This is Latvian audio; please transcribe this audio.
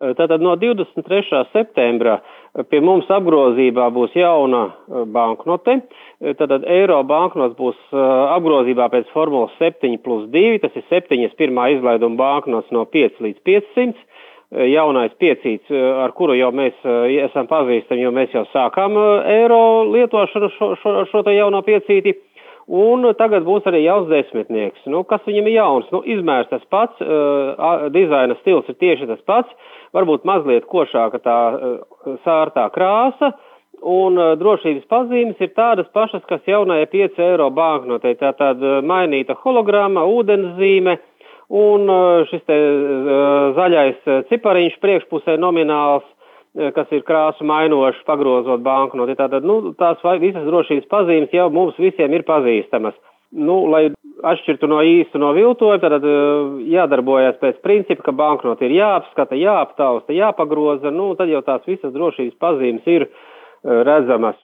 Tātad no 23. septembra pie mums apgrozībā būs jauna banknote. Tātad eiro banknotes būs apgrozībā pēc formulas 7+2, tas ir 7 pirmā izlaiduma banknotes no 5 līdz 500. Jaunais piecīts, ar kuru jau mēs esam pazīstami, jo mēs jau sākām eiro lietošanu šo te jauno piecīti. Un tagad būs arī jauns desmitnieks. Kas viņam ir jauns? Izmērs tas pats, dizaina stils ir tieši tas pats, varbūt mazliet košāka tā sārtā krāsa, un drošības pazīmes ir tādas pašas, kas jaunajai 5 eiro banknotei. Tātad mainīta hologramma, ūdenszīme, un šis te zaļais cipariņš priekšpusē nomināls, kas ir krāsu mainošs, pagrozot banknoti. Tātad, tās visas drošības pazīmes jau mums visiem ir pazīstamas. Lai atšķirtu no īstu no viltojuma, tad jādarbojas pēc principa, ka banknoti ir jāapskata, jāaptausta, jāpagroza, tad jau tās visas drošības pazīmes ir redzamas.